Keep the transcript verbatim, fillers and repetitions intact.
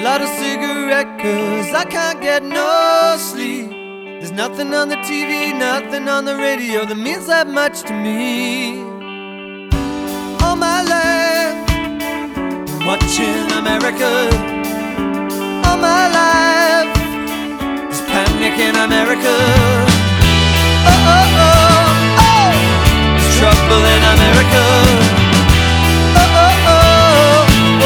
light a cigarette, cause I can't get no sleep. There's nothing on the T V, nothing on the radio that means that much to me. All my life, watching America. All my life, there's panic in America.